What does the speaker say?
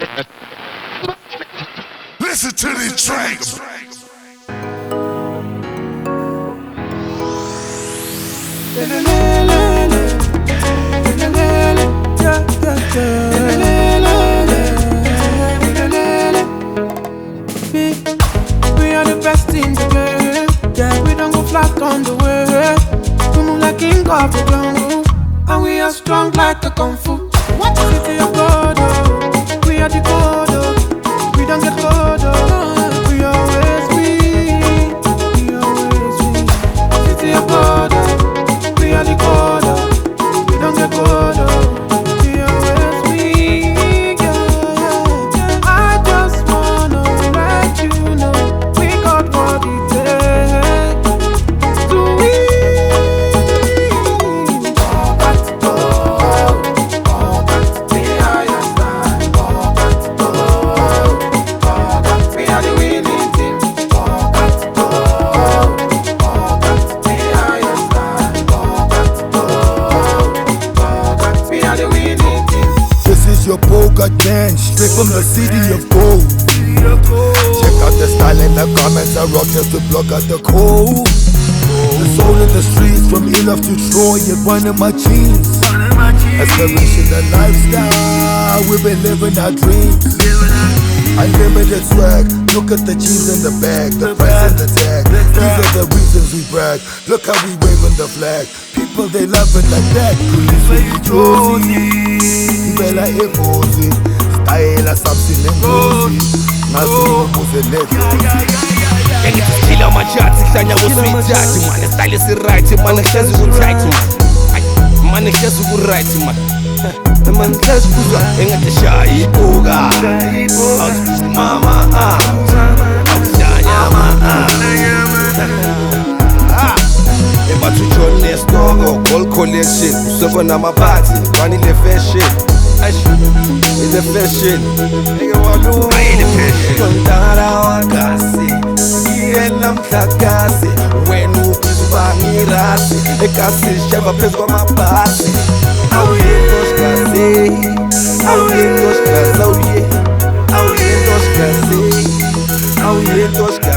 Listen to these tracks. We are the best in the game. Yeah, we don't go flat on the way. We move like king of the jungle, and we are strong like a kung fu. What city of God? We are the God. We don't get God. We always win. We always win. City of God. We are the God. We don't get God. We always win. Yeah. I just wanna let you know we got what it takes to win. All got to go. All got to be higher than. All got to go. All got to be the winning team. All got to go. All got to be higher than. All got to go. All got to be the winning team. This is your poker dance, straight from the city of gold. Check out the style and the garments I rock just to block out the cold. The soul in the streets, from Elof to Troy, it's one of my jeans. Aspiration and lifestyle, we've been living our dreams. Unlimited swag, look at the cheese in the bag, the price and the tag. These are the reasons we brag, look how we waving the flag. People they love it like that. Police with the Josie, Bella Egozi, style as something in Gozi. Nazo Muzenet. Ngithila amajathi hlanya ngoswithathi man style is right man ngihlezi ku-tight man ngihlezi ku-right man ngihlezi kuzwa engathi shaya ibuka mama akuhlanya ebathu John Nestoko Gold Collection usoko namaphathi one ile fashion ile fashion ile fashion ndara wakasi yena mhlakasi wena ubizubangirasi ekasi sheva phezu kwamabhasi awuyentoshikazi awuyentoshikazi awuyentoshikazi awuyentoshikazi